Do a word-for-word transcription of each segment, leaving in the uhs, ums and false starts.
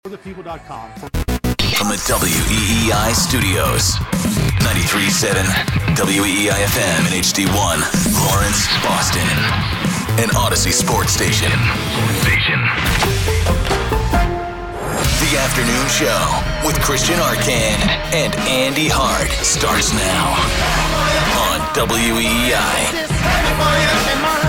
the people dot com. From the W E E I studios, ninety-three point seven W E E I F M and H D one, Lawrence, Boston, an Odyssey Sports Station. Station. The Afternoon Show with Christian Arcand and Andy Hart starts now on W E E I.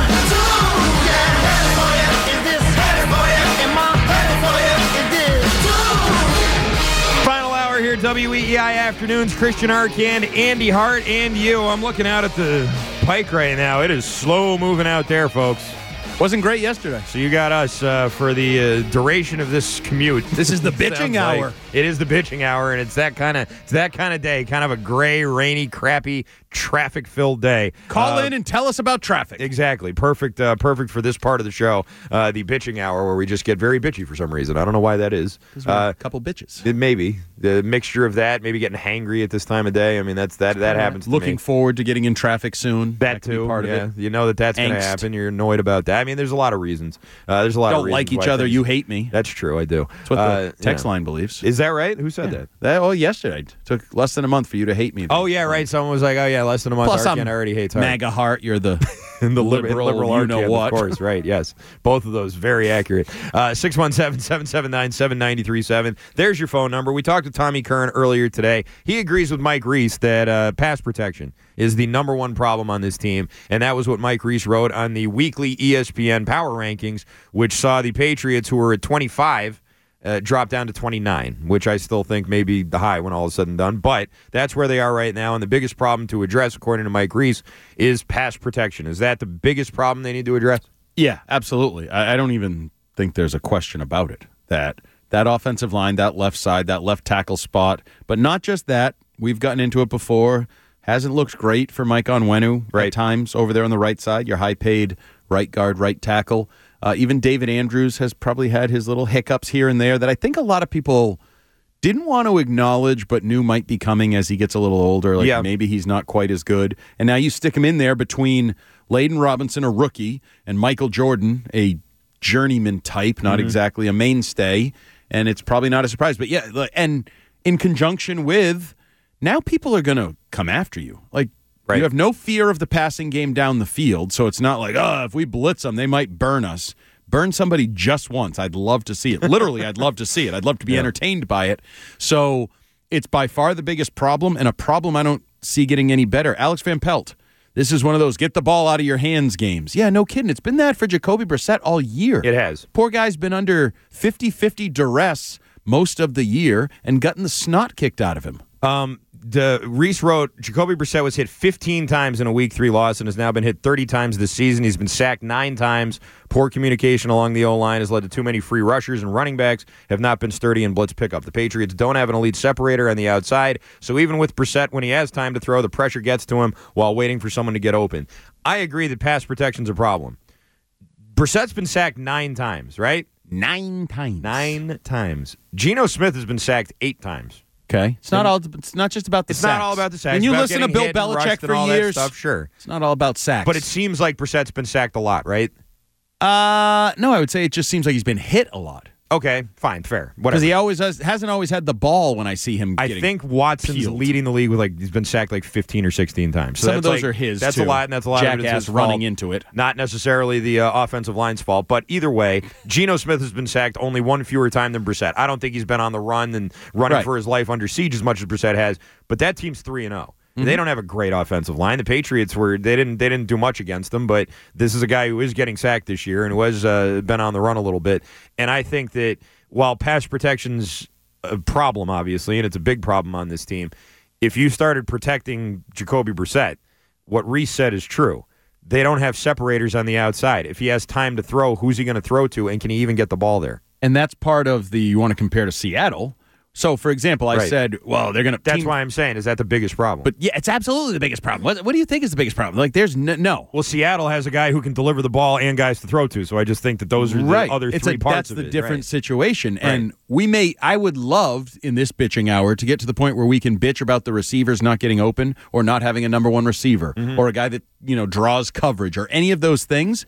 Here, W E E I Afternoons, Christian Arcand, Andy Hart, and you. I'm looking out at the pike right now. It is slow moving out there, folks. Wasn't great yesterday. So you got us uh, for the uh, duration of this commute. This is the bitching hour. Like it is the bitching hour, and it's that kind of it's that kind of day, kind of a gray, rainy, crappy, traffic-filled day. Call uh, in and tell us about traffic. Exactly. Perfect uh, perfect for this part of the show, uh, the bitching hour, where we just get very bitchy for some reason. I don't know why that is. Uh, a couple bitches. It maybe. The mixture of that, maybe getting hangry at this time of day. I mean, that's that that happens to Looking me. forward to getting in traffic soon. That, that too. Part yeah. of it. You know that that's going to happen. You're annoyed about that. I mean, there's a lot of reasons. Uh, there's a lot Don't of reasons like each why other. things- You hate me. That's true. I do. That's what the Uh, text yeah. line believes. Is that right? Who said Yeah. that? That oh, yesterday. It took less than a month for you to hate me. Oh, yeah, right. Someone was like, oh, yeah, less than a month. Plus, Arcand I'm already hates Hart. MAGA Heart. You're the And the liberal, liberal, liberal you know Arcand, what. Of course, right, yes. Both of those very accurate. Uh, six one seven, seven seven nine, seven nine three seven. There's your phone number. We talked to Tommy Kern earlier today. He agrees with Mike Reese that uh, pass protection is the number one problem on this team, and that was what Mike Reese wrote on the weekly E S P N Power Rankings, which saw the Patriots, who were at twenty-five, Uh, drop down to twenty-nine, which I still think may be the high when all is said and done. But that's where they are right now, and the biggest problem to address, according to Mike Reese, is pass protection. Is that the biggest problem they need to address? Yeah, absolutely. I, I don't even think there's a question about it. That that offensive line, that left side, that left tackle spot, but not just that. We've gotten into it before. Hasn't looked great for Mike Onwenu right. at times over there on the right side. Your high-paid right guard, right tackle. Uh, even David Andrews has probably had his little hiccups here and there that I think a lot of people didn't want to acknowledge but knew might be coming as he gets a little older. Like yeah. maybe he's not quite as good. And now you stick him in there between Layden Robinson, a rookie, and Michael Jordan, a journeyman type, not mm-hmm. exactly a mainstay. And it's probably not a surprise. But yeah, and in conjunction with, now people are going to come after you. Like, Right. You have no fear of the passing game down the field, so it's not like, oh, if we blitz them, they might burn us. Burn somebody just once. I'd love to see it. Literally, I'd love to see it. I'd love to be yeah. entertained by it. So it's by far the biggest problem, and a problem I don't see getting any better. Alex Van Pelt, this is one of those get the ball out of your hands games. Yeah, no kidding. It's been that for Jacoby Brissett all year. It has. Poor guy's been under fifty-fifty duress most of the year and gotten the snot kicked out of him. Um, the Reese wrote, Jacoby Brissett was hit fifteen times in a week three loss and has now been hit thirty times this season. He's been sacked nine times. Poor communication along the O-line has led to too many free rushers, and running backs have not been sturdy in blitz pickup. The Patriots don't have an elite separator on the outside, so even with Brissett, when he has time to throw, the pressure gets to him while waiting for someone to get open. I agree that pass protection's a problem. Brissett's been sacked nine times, right? Nine times. Nine times. Geno Smith has been sacked eight times. Okay, it's not all. It's not just about the. It's sacks. not all about the sacks. When you it's listen to Bill Belichick for years, stuff, sure, it's not all about sacks. But it seems like Brissett's been sacked a lot, right? Uh, no, I would say it just seems like he's been hit a lot. Okay, fine, fair, whatever. Because he always has, hasn't always had the ball when I see him. I think Watson's peeled. leading the league with like he's been sacked like fifteen or sixteen times. So Some of those like, are his. That's too. a lot, and that's a lot Jackass of it is his running fault. into it. Not necessarily the uh, offensive line's fault, but either way, Geno Smith has been sacked only one fewer time than Brissett. I don't think he's been on the run and running right. for his life under siege as much as Brissett has. But that team's three and zero. Mm-hmm. They don't have a great offensive line. The Patriots were they didn't they didn't do much against them, but this is a guy who is getting sacked this year and who has uh, been on the run a little bit. And I think that while pass protection's a problem, obviously, and it's a big problem on this team, if you started protecting Jacoby Brissett, what Reese said is true. They don't have separators on the outside. If he has time to throw, who's he going to throw to, and can he even get the ball there? And that's part of the, you want to compare to Seattle. So, for example, I right. said, well, they're going to... That's team- why I'm saying, is that the biggest problem? But, yeah, it's absolutely the biggest problem. What, what do you think is the biggest problem? Like, there's no... no. Well, Seattle has a guy who can deliver the ball and guys to throw to, so I just think that those are the right. other it's three a, parts that's of the it. different right. situation. Right. And we may... I would love, in this bitching hour, to get to the point where we can bitch about the receivers not getting open or not having a number one receiver mm-hmm. or a guy that, you know, draws coverage or any of those things.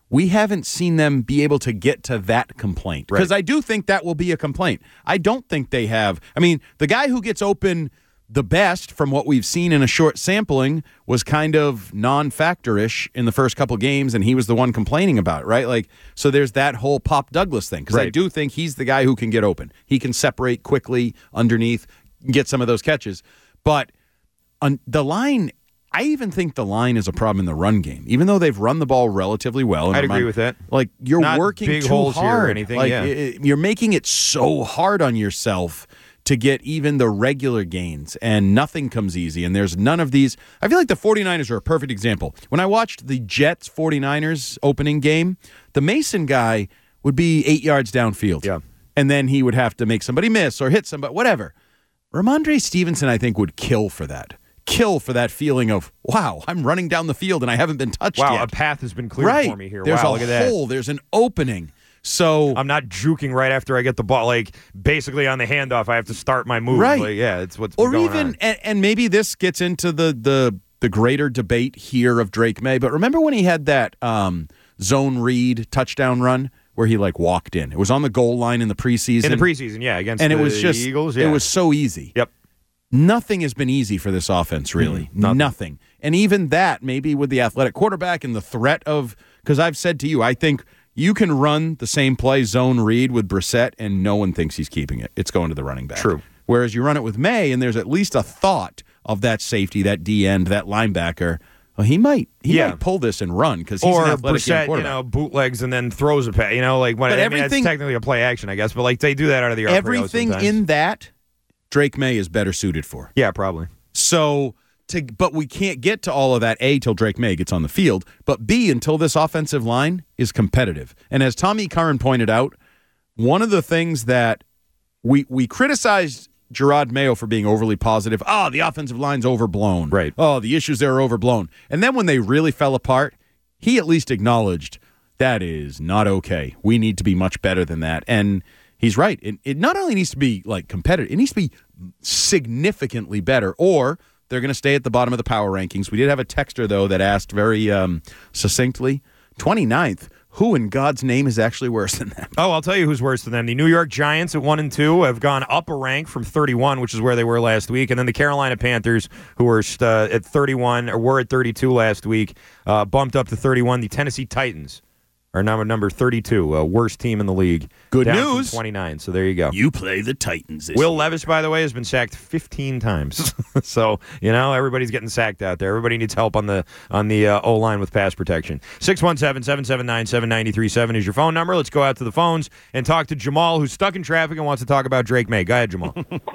we haven't seen them be able to get to that complaint. Because Right. I do think that will be a complaint. I don't think they have. I mean, the guy who gets open the best from what we've seen in a short sampling was kind of non-factor-ish in the first couple games, and he was the one complaining about it, right? Like, so there's that whole Pop Douglas thing, because I Right. do think he's the guy who can get open. He can separate quickly underneath, get some of those catches. But on the line, I even think the line is a problem in the run game, even though they've run the ball relatively well. And I'd agree run- with that. Like, you're Not working big too holes here or hard. anything, Like, yeah. it- you're making it so hard on yourself to get even the regular gains, and nothing comes easy. And there's none of these. I feel like the 49ers are a perfect example. When I watched the Jets 49ers opening game, the Mason guy would be eight yards downfield. Yeah. And then he would have to make somebody miss or hit somebody, whatever. Ramondre Stevenson, I think, would kill for that. Kill for that feeling of, wow, I'm running down the field and I haven't been touched Wow, yet. a path has been cleared right. for me here. There's wow, a look at that. hole. There's an opening. So I'm not juking right after I get the ball. Like, basically on the handoff, I have to start my move. Right. Like, yeah, it's what's been or going even on. and, and maybe this gets into the the the greater debate here of Drake May, but remember when he had that um, zone read touchdown run where he like walked in? It was on the goal line in the preseason. In the preseason, yeah, against and the it was just Eagles. Yeah. it was so easy. Yep. Nothing has been easy for this offense, really. Mm, nothing. nothing. And even that, maybe with the athletic quarterback and the threat of, because I've said to you, I think you can run the same play, zone read with Brissett, and no one thinks he's keeping it. It's going to the running back. True. Whereas you run it with May, and there's at least a thought of that safety, that D end, that linebacker. Well, he might he Yeah. might pull this and run because he's Or an athletic young Brissett, you quarterback. know, bootlegs and then throws a pass. You know, like when But I mean, everything- it's technically a play action, I guess, but like they do that out of the R P O Everything sometimes. in that, Drake May is better suited for. Yeah, probably. So, to but we can't get to all of that, A, till Drake May gets on the field, but B, until this offensive line is competitive. And as Tommy Curran pointed out, one of the things that we we criticized Gerard Mayo for being overly positive. Oh, the offensive line's overblown. Right. Oh, the issues there are overblown. And then when they really fell apart, he at least acknowledged that is not okay. We need to be much better than that. And he's right. It, it not only needs to be like competitive, it needs to be significantly better, or they're going to stay at the bottom of the power rankings. We did have a texter, though, that asked very um, succinctly, twenty-ninth, who in God's name is actually worse than them? Oh, I'll tell you who's worse than them. The New York Giants at one and two have gone up a rank from thirty-one, which is where they were last week, and then the Carolina Panthers, who were uh, at thirty-one or were at thirty-two last week, uh, bumped up to thirty-one. The Tennessee Titans are number number thirty-two, uh, worst team in the league. Good down from news. twenty-nine. So there you go. You play the Titans this Will year. Levis, by the way, has been sacked fifteen times. So, you know, everybody's getting sacked out there. Everybody needs help on the on the uh, O-line with pass protection. six one seven, seven seven nine, seven nine three seven is your phone number. Let's go out to the phones and talk to Jamal, who's stuck in traffic and wants to talk about Drake May. Go ahead, Jamal.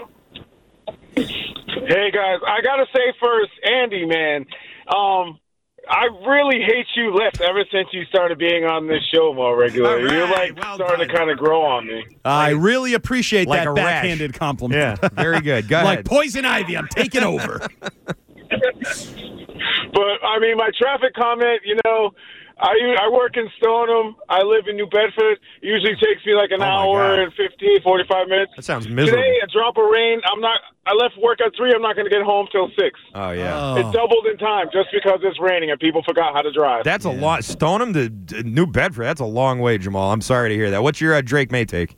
Hey guys, I gotta say first, Andy, man, um, I really hate you less ever since you started being on this show more regularly. All right, You're like well starting done. to kind of grow on me. I really appreciate like that a rash. backhanded compliment. Yeah, very good. Go Like ahead. poison ivy, I'm taking over. But I mean, my traffic comment, you know, I I work in Stoneham. I live in New Bedford. It usually takes me like an Oh, my hour God. and fifteen, forty-five minutes. That sounds miserable. Today, a drop of rain. I'm not. I left work at three. I'm not going to get home till six. Oh, yeah. Oh. It doubled in time just because it's raining and people forgot how to drive. That's a lot. Stoneham to to New Bedford, that's a long way, Jamal. I'm sorry to hear that. What's your uh, Drake May take?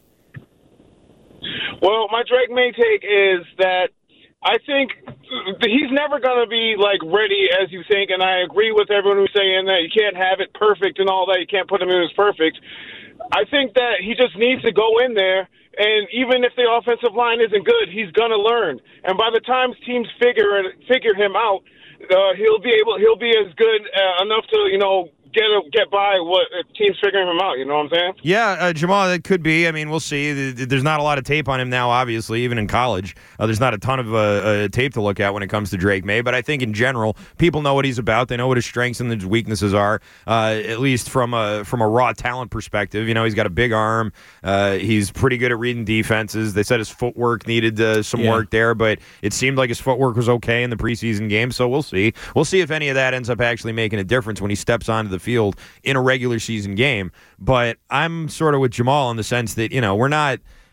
Well, my Drake May take is that I think he's never going to be like ready as you think, and I agree with everyone who's saying that you can't have it perfect and all that. You can't put him in as perfect. I think that he just needs to go in there, and even if the offensive line isn't good, he's going to learn. And by the time teams figure figure him out, uh, he'll be able he'll be as good uh, enough to you know get a, get by what if teams figuring him out. You know what I'm saying? Yeah, uh, Jamal, that could be. I mean, we'll see. Th- th- There's not a lot of tape on him now, obviously, even in college. Uh, there's not a ton of uh, uh, tape to look at when it comes to Drake May, but I think in general, people know what he's about. They know what his strengths and his weaknesses are, uh, at least from a, from a raw talent perspective. You know, he's got a big arm. Uh, he's pretty good at reading defenses. They said his footwork needed uh, some Yeah. work there, but it seemed like his footwork was okay in the preseason game, so we'll see. We'll see if any of that ends up actually making a difference when he steps onto the field in a regular season game. But I'm sort of with Jamal in the sense that, you know, we're not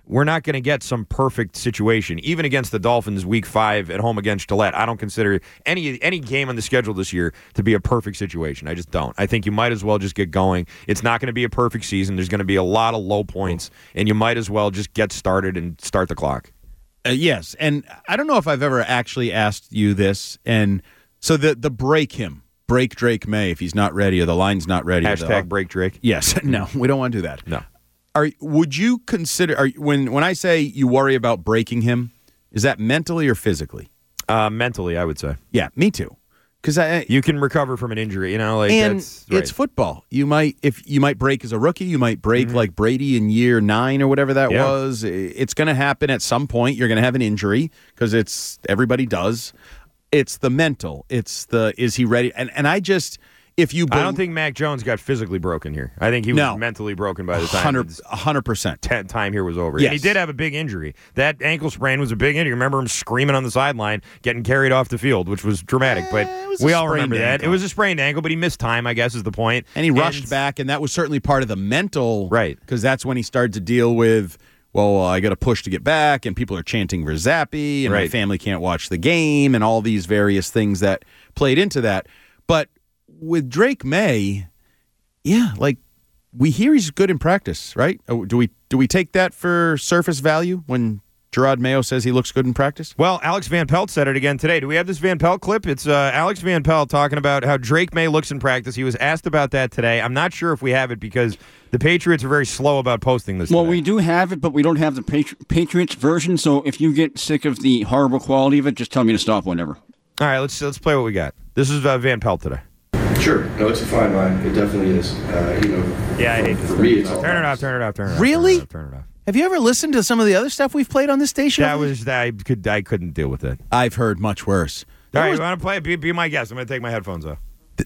we're not going to get some perfect situation. Even against the Dolphins week five at home against Gillette, I don't consider any any game on the schedule this year to be a perfect situation. I just don't. I think you might as well just get going. It's not going to be a perfect season. There's going to be a lot of low points, and you might as well just get started and start the clock. Uh, yes, and I don't know if I've ever actually asked you this, and so the the break him, break Drake May if he's not ready or the line's not ready. Hashtag the, break Drake. Yes, no, we don't want to do that. No. Are would you consider are, when when I say you worry about breaking him, is that mentally or physically? Uh, mentally, I would say. Yeah, me too. Because I you can recover from an injury, you know, like and that's right. It's football. You might if you might break as a rookie, you might break mm-hmm. like Brady in year nine or whatever that yeah. was. It's going to happen at some point. You're going to have an injury because it's everybody does. It's the mental. It's the is he ready? And and I just. If you, I don't think Mac Jones got physically broken here. I think he was no. mentally broken by the time one hundred percent t- time here was over. Yes. And he did have a big injury. That ankle sprain was a big injury. Remember him screaming on the sideline, getting carried off the field, which was dramatic. But eh, we all remember ankle. that. It was a sprained ankle, but he missed time, I guess, is the point. And he rushed and, back, and that was certainly part of the mental. Right. Because that's when he started to deal with, well, I got to push to get back, and people are chanting Verzapi, and right. my family can't watch the game, and all these various things that played into that. But with Drake May, yeah, like we hear he's good in practice, right? Do we do we take that for surface value when Gerard Mayo says he looks good in practice? Well, Alex Van Pelt said it again today. Do we have this Van Pelt clip? It's uh, Alex Van Pelt talking about how Drake May looks in practice. He was asked about that today. I'm not sure if we have it because the Patriots are very slow about posting this Well, today. we do have it, but we don't have the Patri- Patriots version, so if you get sick of the horrible quality of it, just tell me to stop whenever. All right, let's let's play what we got. This is uh, Van Pelt today. Sure. No, it's a fine line. It definitely is. Uh, you know, yeah, I hate for, this. for me, it's all turn it off, turn it off, turn it off. Really? Turn it off. Turn it off. Have you ever listened to some of the other stuff we've played on this station? That was I could I couldn't deal with it. I've heard much worse. All right, was, you want to play? Be, be my guest. I'm going to take my headphones off.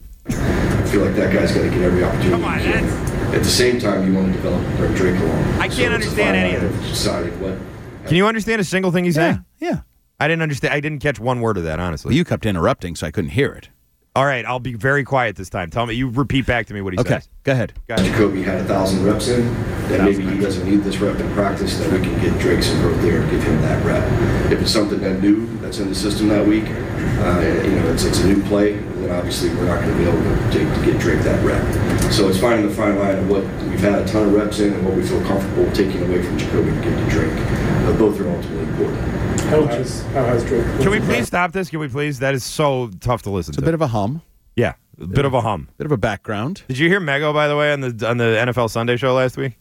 I feel like that guy's got to get every opportunity. Come on, that's... At the same time, you want to develop Drake along. I can't so understand any of this. Deciding what. Can you understand a single thing he's yeah, saying? Yeah. I didn't understand. I didn't catch one word of that, honestly. Well, you kept interrupting, so I couldn't hear it. All right, I'll be very quiet this time. Tell me, you repeat back to me what he okay, says. go ahead. Go ahead. Jacoby had a thousand reps in, then maybe he doesn't need this rep in practice, then we can get Drake some growth there and give him that rep. If it's something that new that's in the system that week, uh, you know, it's it's a new play, then obviously we're not going to be able to, take, to get Drake that rep. So it's finding the fine line of what we've had a ton of reps in and what we feel comfortable taking away from Jacoby to get to Drake. But both are ultimately important. How has, how has Drake? Can we please stop this? Can we please? That is so tough to listen It's to. a bit of a hum. Yeah, a bit of a hum. Bit of a background. Did you hear Mego, by the way, on the on the N F L Sunday show last week?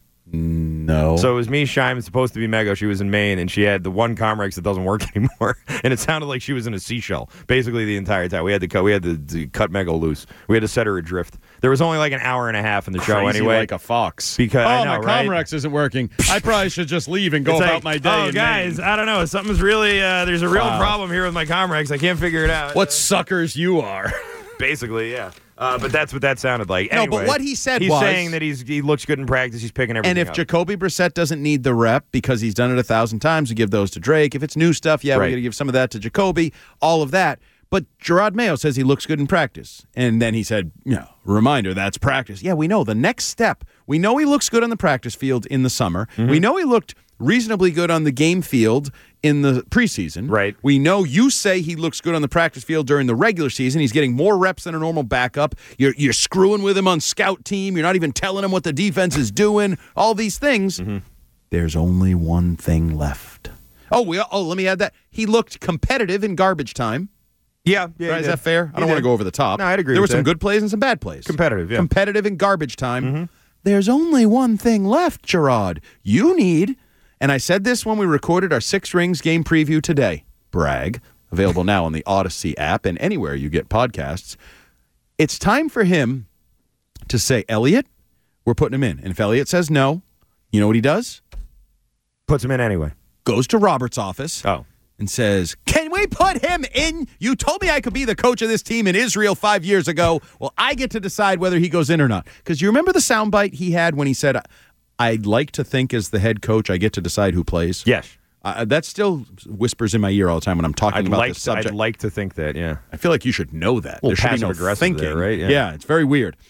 No. So it was me, Shime, it's supposed to be Mego. She was in Maine, and she had the one Comrex that doesn't work anymore, and it sounded like she was in a seashell basically the entire time. We had to cut, we had to, to cut Mego loose. We had to set her adrift. There was only like an hour and a half in the show Crazy anyway. like a fox. Because oh, I know, my right? Comrex isn't working. I probably should just leave and go It's about like, my day. Oh, in guys, Maine. I don't know. Something's really uh, there's a real Wow. problem here with my Comrex. I can't figure it out. What suckers you are. Basically, yeah. Uh, but that's what that sounded like. No, Anyway, but what he said he's was- saying that he's he looks good in practice. He's picking everything And if up. Jacoby Brissett doesn't need the rep because he's done it a thousand times, we give those to Drake. If it's new stuff, yeah, Right. we're going to give some of that to Jacoby, all of that. But Gerard Mayo says he looks good in practice. And then he said, you know, reminder, that's practice. Yeah, we know. The next step, we know he looks good on the practice field in the summer. Mm-hmm. We know he looked reasonably good on the game field in the preseason. Right. We know you say he looks good on the practice field during the regular season. He's getting more reps than a normal backup. You're you're screwing with him on scout team. You're not even telling him what the defense is doing. All these things. Mm-hmm. There's only one thing left. Oh, we, oh, let me add that. He looked competitive in garbage time. yeah, yeah, Right, he is did. that fair? I He don't want to did. go over the top. No, I'd agree There were with some that. good plays and some bad plays. Competitive, yeah. Competitive in garbage time. Mm-hmm. There's only one thing left, Gerard. You need, and I said this when we recorded our Six Rings game preview today. Brag. Available now on the Odyssey app and anywhere you get podcasts. It's time for him to say, Elliot, we're putting him in. And if Elliot says no, you know what he does? Puts him in anyway. Goes to Robert's office. Oh. And says, can we put him in? You told me I could be the coach of this team in Israel five years ago. Well, I get to decide whether he goes in or not. Because you remember the soundbite he had when he said, I'd like to think as the head coach, I get to decide who plays? Yes. Uh, that still whispers in my ear all the time when I'm talking I'd about like this to, subject. I'd like to think that, yeah. I feel like you should know that. Well, there should be no passive-aggressive thinking. there, right? Yeah. yeah, it's very weird.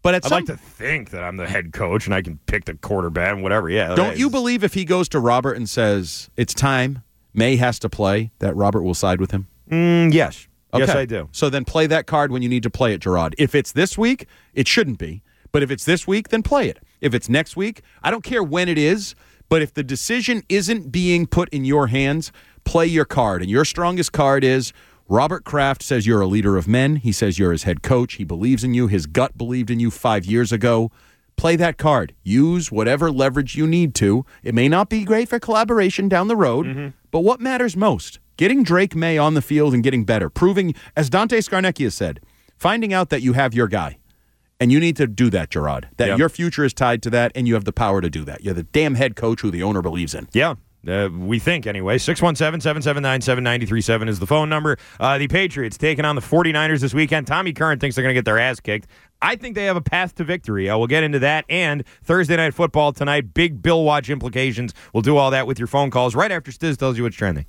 But at I'd some, like to think that I'm the head coach and I can pick the quarterback and whatever. Yeah. don't you believe if he goes to Robert and says, it's time, May has to play, that Robert will side with him? Mm, yes. Okay. Yes, I do. So then play that card when you need to play it, Gerard. If it's this week, it shouldn't be. But if it's this week, then play it. If it's next week, I don't care when it is, but if the decision isn't being put in your hands, play your card. And your strongest card is Robert Kraft says you're a leader of men. He says you're his head coach. He believes in you. His gut believed in you five years ago. Play that card. Use whatever leverage you need to. It may not be great for collaboration down the road, mm-hmm. but what matters most? Getting Drake May on the field and getting better. Proving, as Dante Scarnecchia said, finding out that you have your guy. And you need to do that, Gerard. That yep. your future is tied to that, and you have the power to do that. You're the damn head coach who the owner believes in. Yeah. Uh, we think, anyway. six one seven, seven seven nine, seven nine three seven is the phone number. Uh, the Patriots taking on the 49ers this weekend. Tommy Curran thinks they're going to get their ass kicked. I think they have a path to victory. Uh, we'll get into that and Thursday Night Football tonight. Big Bill Watch implications. We'll do all that with your phone calls right after Stiz tells you what's trending.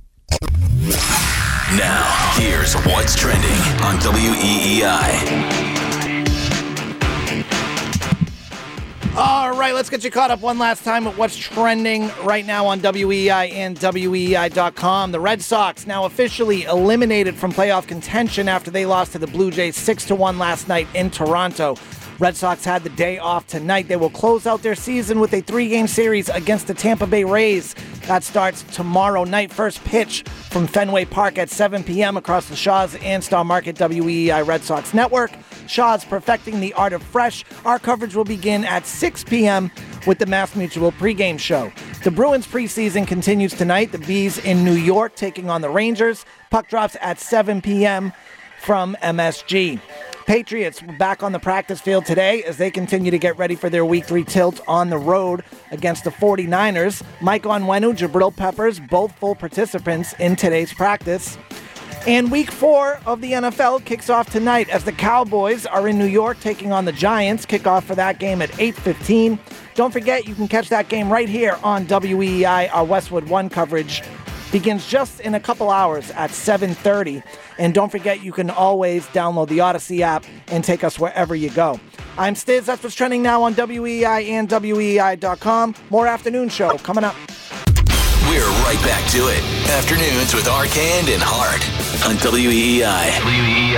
Now, here's what's trending on W E E I. All right, let's get you caught up one last time with what's trending right now on W E I and W E E I dot com. The Red Sox now officially eliminated from playoff contention after they lost to the Blue Jays six to one last night in Toronto. Red Sox had the day off tonight. They will close out their season with a three-game series against the Tampa Bay Rays. That starts tomorrow night. First pitch from Fenway Park at seven p.m. across the Shaw's and Star Market W E E I Red Sox Network. Shaw's perfecting the art of fresh. Our coverage will begin at six p.m. with the Mass Mutual pregame show. The Bruins preseason continues tonight. The Bees in New York taking on the Rangers. Puck drops at seven p.m. from M S G. Patriots back on the practice field today as they continue to get ready for their week three tilt on the road against the 49ers. Mike Onwenu, Jabril Peppers, both full participants in today's practice. And week four of the N F L kicks off tonight as the Cowboys are in New York taking on the Giants. Kickoff for that game at eight fifteen. Don't forget, you can catch that game right here on W E E I. Our Westwood One coverage begins just in a couple hours at seven thirty. And don't forget, you can always download the Odyssey app and take us wherever you go. I'm Stiz. That's what's trending now on W E E I and W E E I dot com. More afternoon show coming up. We're right back to it. Afternoons with Arcand and Hart on W E E I. W E E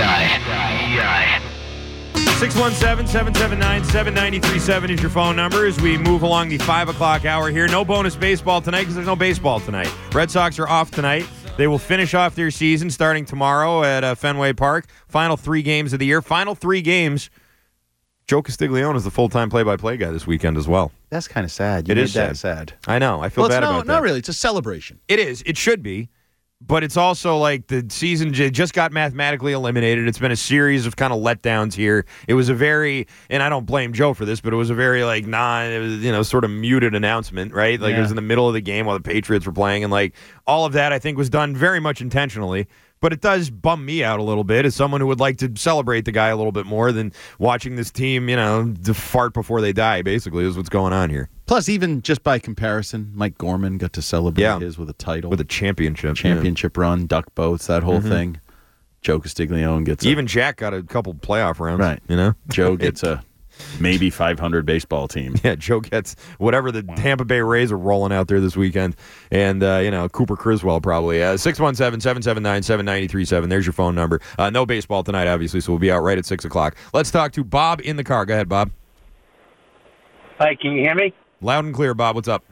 I. six one seven, seven seven nine, seven nine three seven is your phone number as we move along the five o'clock hour here. No bonus baseball tonight because there's no baseball tonight. Red Sox are off tonight. They will finish off their season starting tomorrow at uh, Fenway Park. Final three games of the year. Final three games. Joe Castiglione is the full-time play-by-play guy this weekend as well. That's kind of sad. You it made is that sad. sad. I know. I feel well, bad no, about that. Not really. It's a celebration. It is. It should be. But it's also like the season j- just got mathematically eliminated. It's been a series of kind of letdowns here. It was a very, and I don't blame Joe for this, but it was a very like non, it was, you know, sort of muted announcement, right? Like yeah. It was in the middle of the game while the Patriots were playing, and like all of that I think was done very much intentionally. But it does bum me out a little bit as someone who would like to celebrate the guy a little bit more than watching this team, you know, fart before they die, basically, is what's going on here. Plus, even just by comparison, Mike Gorman got to celebrate yeah. his with a title. With a championship. Championship yeah. run, duck boats, that whole mm-hmm. thing. Joe Castiglione gets Even a, Jack got a couple playoff rounds. Right. You know? Joe gets a maybe five hundred baseball team. Yeah, Joe gets whatever the Tampa Bay Rays are rolling out there this weekend. And, uh, you know, Cooper Criswell probably. Uh, six one seven, seven seven nine, seven nine three seven. There's your phone number. Uh, no baseball tonight, obviously, so we'll be out right at six o'clock. Let's talk to Bob in the car. Go ahead, Bob. Hi, can you hear me? Loud and clear, Bob. What's up?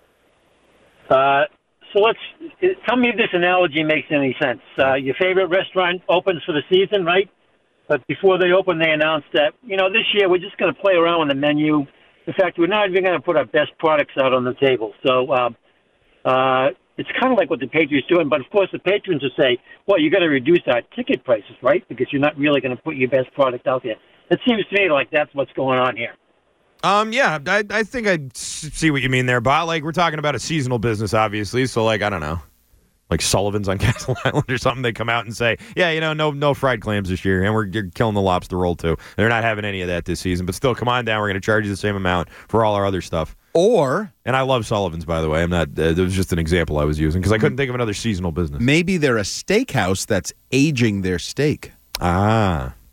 Uh, so let's tell me if this analogy makes any sense. Uh, your favorite restaurant opens for the season, right? But before they open, they announced that, you know, this year we're just going to play around with the menu. In fact, we're not even going to put our best products out on the table. So uh, uh, it's kind of like what the Patriots are doing. But, of course, the patrons will say, well, you got to reduce our ticket prices, right? Because you're not really going to put your best product out there. It seems to me like that's what's going on here. Um, yeah, I, I think I see what you mean there, Bob. Like, we're talking about a seasonal business, obviously. So, like, I don't know. Like Sullivan's on Castle Island or something, they come out and say, yeah, you know, no no fried clams this year, and we're you're killing the lobster roll, too. They're not having any of that this season, but still, come on down. We're going to charge you the same amount for all our other stuff. Or... And I love Sullivan's, by the way. I'm not. Uh, it was just an example I was using, because I couldn't think of another seasonal business. Maybe they're a steakhouse that's aging their steak. Ah.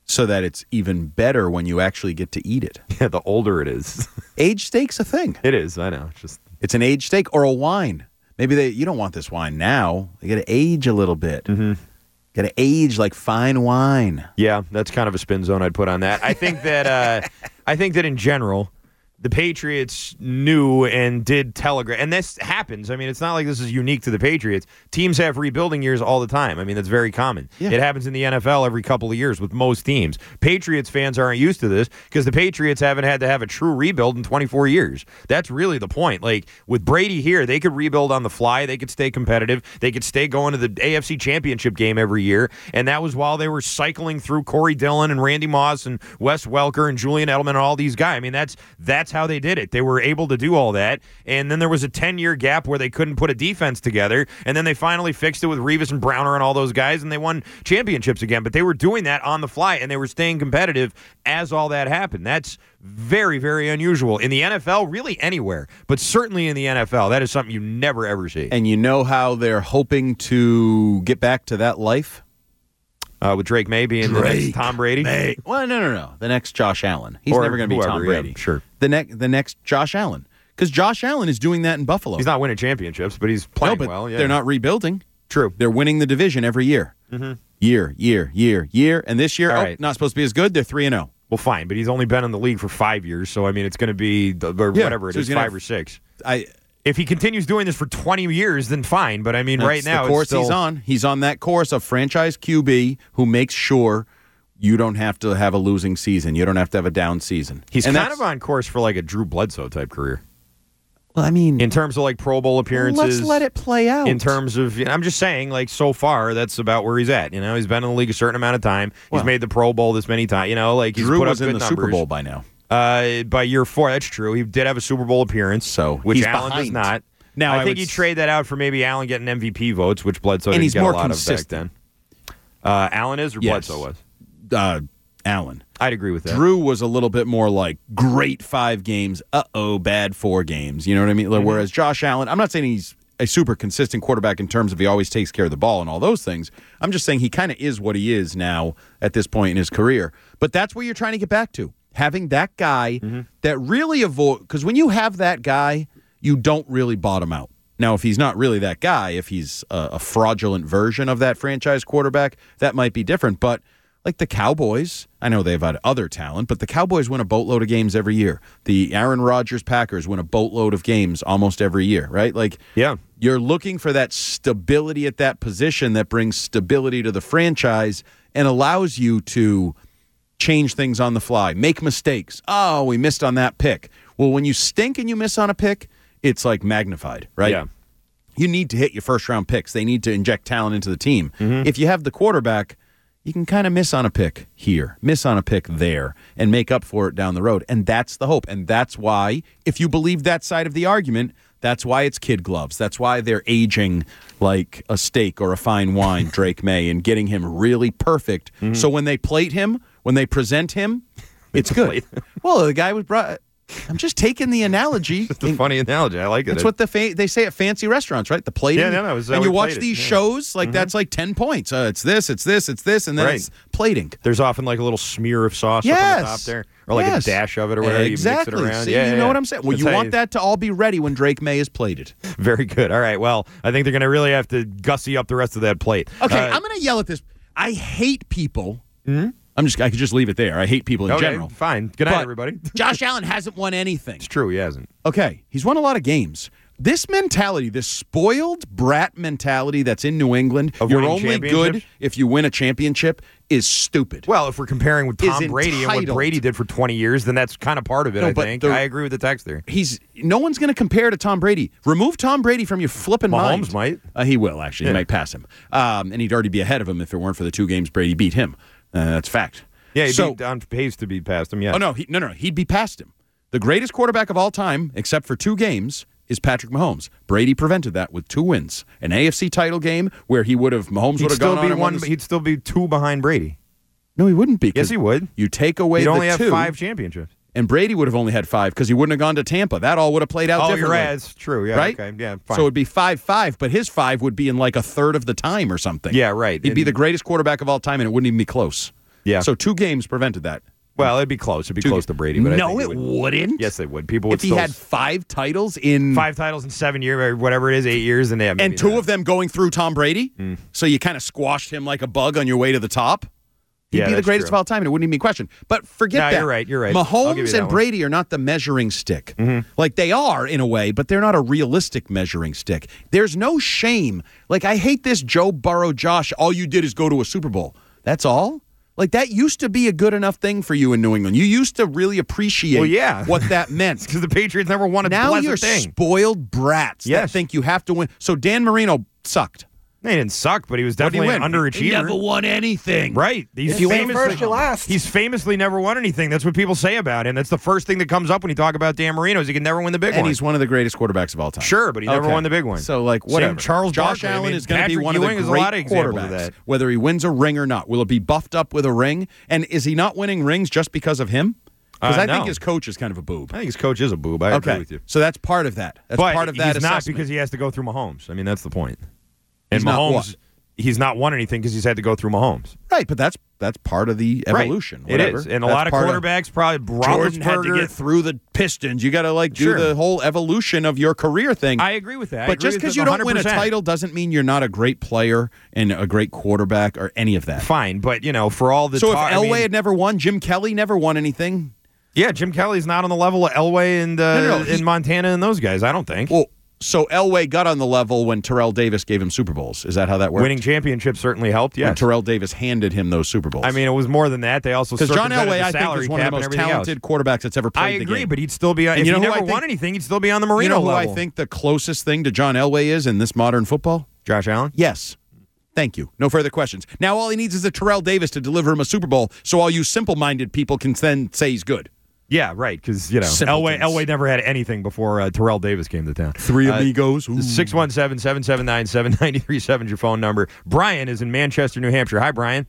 so that it's even better when you actually get to eat it. Yeah, the older it is. Age steak's a thing. It is, I know. It's just It's an aged steak or a wine. Maybe they you don't want this wine now. You got to age a little bit. Mm-hmm. Got to age like fine wine. Yeah, that's kind of a spin zone I'd put on that. I think that uh, I think that in general, the Patriots knew and did telegraph, and this happens. I mean, it's not like this is unique to the Patriots. Teams have rebuilding years all the time. I mean, that's very common. Yeah. It happens in the N F L every couple of years with most teams. Patriots fans aren't used to this because the Patriots haven't had to have a true rebuild in twenty-four years. That's really the point. Like, with Brady here, they could rebuild on the fly. They could stay competitive. They could stay going to the A F C Championship game every year, and that was while they were cycling through Corey Dillon and Randy Moss and Wes Welker and Julian Edelman and all these guys. I mean, that's that's how they did it. They were able to do all that, and then there was a ten-year gap where they couldn't put a defense together, and then they finally fixed it with Revis and Browner and all those guys, and they won championships again. But they were doing that on the fly, and they were staying competitive as all that happened. That's very, very unusual. In the N F L, really anywhere, but certainly in the N F L, that is something you never, ever see. And you know how they're hoping to get back to that life? Uh, with Drake May being Drake the next Tom Brady? May. Well, no, no, no. The next Josh Allen. He's Or never going to be whoever, Tom Brady. yeah, sure. The, ne- the next Josh Allen. Because Josh Allen is doing that in Buffalo. He's not winning championships, but he's playing no, but well. Yeah. They're not rebuilding. True. They're winning the division every year. Mm-hmm. Year, year, year, year. And this year, All oh, right. not supposed to be as good. They're three and oh. Well, fine, but he's only been in the league for five years, so, I mean, it's going to be the, or Yeah, whatever it so is, he's gonna five have- or six. I If he continues doing this for twenty years, then fine. But I mean, right That's now, the course it's still, he's on. He's on that course of franchise Q B who makes sure you don't have to have a losing season. You don't have to have a down season. he's And kind that's- of on course for like a Drew Bledsoe type career Well, I mean, in terms of like Pro Bowl appearances. let's let it play out. In terms of, you know, I'm just saying, like so far, that's about where he's at. You know, he's been in the league a certain amount of time. Well, he's made the Pro Bowl this many times. You know, like he's Drew put was up in good the numbers. Super Bowl by now. Uh, by year four, that's true. He did have a Super Bowl appearance, So, which he's Allen does behind. not. Now, I, I think would you s- trade that out for maybe Allen getting M V P votes, which Bledsoe And didn't he's get more a lot consistent. of back then. Uh, Allen is or Yes. Bledsoe was? Uh, Allen. I'd agree with that. Drew was a little bit more like great five games, uh-oh, bad four games. You know what I mean? Mm-hmm. Whereas Josh Allen, I'm not saying he's a super consistent quarterback in terms of he always takes care of the ball and all those things. I'm just saying he kind of is what he is now at this point in his career. But that's where you're trying to get back to. Having that guy Mm-hmm. that really avoid, because when you have that guy, you don't really bottom out. Now, if he's not really that guy, if he's a, a fraudulent version of that franchise quarterback, that might be different. But like the Cowboys, I know they've had other talent, but the Cowboys win a boatload of games every year. The Aaron Rodgers Packers win a boatload of games almost every year, right? Like, Yeah. you're looking for that stability at that position that brings stability to the franchise and allows you to change things on the fly, make mistakes. Oh, we missed on that pick. Well, when you stink and you miss on a pick, it's like magnified, right? Yeah. You need to hit your first round picks. They need to inject talent into the team. Mm-hmm. If you have the quarterback, you can kind of miss on a pick here, miss on a pick there, and make up for it down the road. And that's the hope. And that's why, if you believe that side of the argument, that's why it's kid gloves. That's why they're aging like a steak or a fine wine, Drake May, and getting him really perfect. Mm-hmm. So when they plate him, when they present him, it's good. Well, the guy was brought. I'm just taking the analogy. It's a funny analogy. I like it. That's what the fa- they say at fancy restaurants, right? The plating. Yeah, no, no, it was how and we you watch played it, these yeah. shows, like that's like ten points. Uh, it's this, it's this, it's this, and then Right. it's plating. There's often like a little smear of sauce up on the Yes. top there, or like Yes. a dash of it or whatever. Exactly. You mix it around. See, yeah, you yeah, know yeah. what I'm saying? Well, That's you how want that to all be ready when Drake May is plated. Very good. All right. Well, I think they're going to really have to gussy up the rest of that plate. Okay, Uh, I'm going to yell at this. I hate people. I'm just. I could just leave it there. I hate people in okay, general. fine. Good night, But everybody. Josh Allen hasn't won anything. It's true. He hasn't. Okay, he's won a lot of games. This mentality, this spoiled brat mentality that's in New England, Of you're winning only good championships? if you win a championship, is stupid. Well, if we're comparing with Is Tom Brady and what entitled. Brady did for twenty years, then that's kind of part of it, No, I but think. the- I agree with the text there. He's no one's going to compare to Tom Brady. Remove Tom Brady from your flipping mind. Mahomes might. Uh, he will actually. Yeah. He might pass him, um, and he'd already be ahead of him if it weren't for the two games Brady beat him. Uh, that's fact. Yeah, he'd so, be on pace to be past him, yeah. Oh no, he, no, no, he'd be past him. The greatest quarterback of all time, except for two games, is Patrick Mahomes. Brady prevented that with two wins, an A F C title game where he would have Mahomes He'd would have still gone be on and one. won the- He'd still be two behind Brady. No, he wouldn't be. 'cause Yes, he would. You take away He'd the only have two, five championships. and Brady would have only had five because he wouldn't have gone to Tampa. That all would have played out Oh, differently. you're right. That's true. Yeah. Right? Okay. Yeah. Fine. So it would be five five, but his five would be in like a third of the time or something. Yeah, right. He'd be And- the greatest quarterback of all time, and it wouldn't even be close. Yeah. So two games prevented that. Well, it'd be close. It'd be Two close to Brady. But I no, think it would. wouldn't. Yes, they would. People would if he still had five titles in five titles in seven years, or whatever it is, eight years, and they have and two not. of them going through Tom Brady. Mm. So you kind of squashed him like a bug on your way to the top. He'd Yeah, be the that's greatest true. of all time, and it wouldn't even be a question. But forget No, that. you're right, you're right. I'll give you Mahomes that and one. Brady are not the measuring stick. Mhm. Like, they are in a way, but they're not a realistic measuring stick. There's no shame. Like, I hate this Joe Burrow, Josh, all you did is go to a Super Bowl. That's all? Like, that used to be a good enough thing for you in New England. You used to really appreciate Well, yeah. what that meant. Because the Patriots never won a Now blessed you're thing. spoiled brats that Yes. think you have to win. So Dan Marino sucked. He didn't suck, but he was What'd he definitely an win? underachiever. He never won anything. Right. He's If you win famously- first, you last. He's famously never won anything. That's what people say about him. That's the first thing that comes up when you talk about Dan Marino is he can never win the big And one. he's one of the greatest quarterbacks of all time. Sure, but he never Okay. won the big one. So, like, Same whatever. Charles Josh Barkley. I Allen mean, is going to be Patrick one of Ewing the is a great lot of examples of quarterbacks, that. whether he wins a ring or not. Will it be buffed up with a ring? And is he not winning rings just because of him? Because Uh, I think no. his coach is kind of a boob. I think his coach is a boob. I okay, agree with you. so that's part of that. That's but part of that he's not assessment. because he has to go through Mahomes. I mean, that's the point. And He's not Mahomes, what? he's not won anything because he's had to go through Mahomes. Right, but that's that's part of the evolution. Right. Whatever. It is. And a That's lot of part quarterbacks probably Jordan had to Roethlisberger- get through the Pistons. You got to like do Sure. the whole evolution of your career thing. I agree with that. I But agree just with because it you don't win a one hundred percent. title doesn't mean you're not a great player and a great quarterback or any of that. Fine, but you know, for all the So talk, if I Elway mean- had never won, Jim Kelly never won anything. yeah, Jim Kelly's not on the level of Elway and uh, No, no, no, he- in Montana and those guys. I don't think. Well, so Elway got on the level when Terrell Davis gave him Super Bowls. Is that how that worked? Winning championships certainly helped. When Yes. Terrell Davis handed him those Super Bowls. I mean, it was more than that. They also because John circumvented Elway, the I think, salary is one of cap the and most everything else. talented quarterbacks that's ever played I the agree, game. but he'd still be on. And If you he know who never I think- won anything, he'd still be on the Marino You know who level. I think the closest thing to John Elway is in this modern football? Josh Allen. Yes. Thank you. No further questions. Now all he needs is a Terrell Davis to deliver him a Super Bowl, so all you simple-minded people can then say he's good. Yeah, right. Because you know, Elway, Simpletons. Elway never had anything before uh, Terrell Davis came to town. Three Uh, amigos. Ooh. six one seven, seven seven nine, seven nine three seven is your phone number. Brian is in Manchester, New Hampshire. Hi, Brian.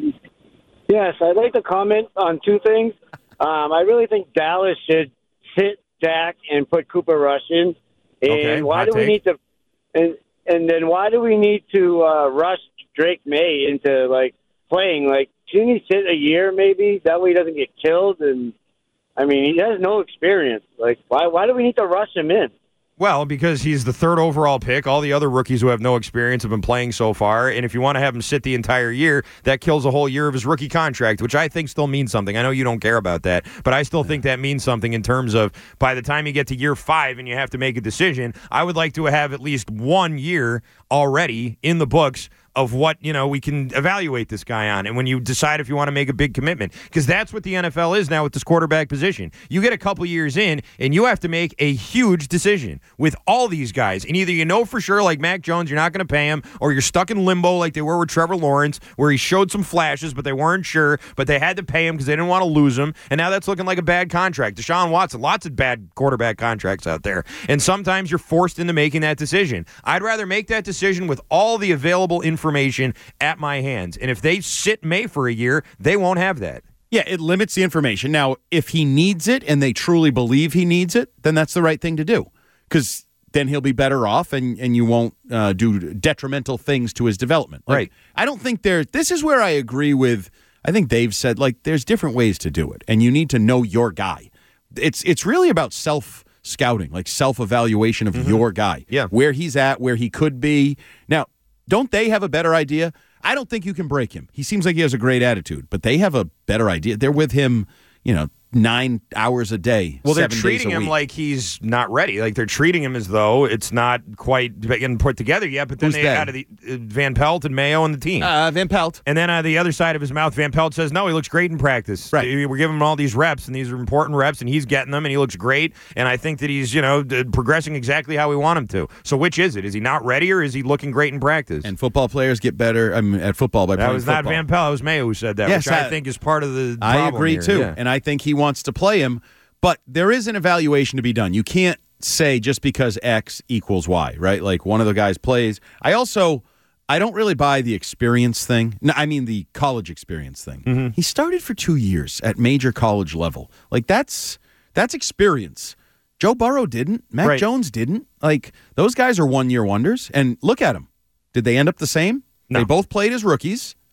Yes, I'd like to comment on two things. Um, I really think Dallas should sit Dak and put Cooper Rush in. And Okay, why hot do we take. need to? And and then why do we need to uh, rush Drake May into like playing? Like, shouldn't he sit a year maybe? That way he doesn't get killed. And I mean, he has no experience. Like, why why do we need to rush him in? Well, because he's the third overall pick. All the other rookies who have no experience have been playing so far. And if you want to have him sit the entire year, that kills a whole year of his rookie contract, which I think still means something. I know you don't care about that, but I still think that means something in terms of by the time you get to year five and you have to make a decision, I would like to have at least one year already in the books of what, you know, we can evaluate this guy on. And when you decide if you want to make a big commitment, because that's what the N F L is now with this quarterback position. You get a couple years in and you have to make a huge decision with all these guys. And either you know for sure, like Mac Jones, you're not going to pay him, or you're stuck in limbo like they were with Trevor Lawrence, where he showed some flashes, but they weren't sure, but they had to pay him because they didn't want to lose him. And now that's looking like a bad contract. Deshaun Watson, lots of bad quarterback contracts out there. And sometimes you're forced into making that decision. I'd rather make that decision with all the available information at my hands. And if they sit May for a year, they won't have that. Yeah, it limits the information. Now, if he needs it and they truly believe he needs it, then that's the right thing to do. Because then he'll be better off and, and you won't uh, do detrimental things to his development. Like, Right. I don't think there, this is where I agree with, I think Dave said, like, there's different ways to do it. And you need to know your guy. It's, it's really about self scouting, like self-evaluation of Mm-hmm. your guy. Yeah. Where he's at, where he could be. Now, don't they have a better idea? I don't think you can break him. He seems like he has a great attitude, but they have a better idea. They're with him, you know, nine hours a day. Well, they're seven days treating a him week. like he's not ready. Like they're treating him as though it's not quite getting put together yet. But then Who's they they? out of the uh, Van Pelt and Mayo and the team. uh, Van Pelt. And then on the other side of his mouth, Van Pelt says, no, he looks great in practice. Right. We're giving him all these reps, and these are important reps, and he's getting them, and he looks great. And I think that he's, you know, d- progressing exactly how we want him to. So which is it? Is he not ready, or is he looking great in practice? And football players get better I mean, at football by that playing was not football. Van Pelt. It was Mayo who said that, Yes, which I, I- think is part of the I problem agree here. too, Yeah. and I think he wants to play him. But there is an evaluation to be done. You can't say just because X equals Y, right? Like one of the guys plays. I also, I don't really buy the experience thing. No, I mean the college experience thing. Mm-hmm. He started for two years at major college level. Like that's that's experience. Joe Burrow didn't. Mac Right. Jones didn't. Like those guys are one year wonders. And look at them. Did they end up the same? No. They both played as rookies.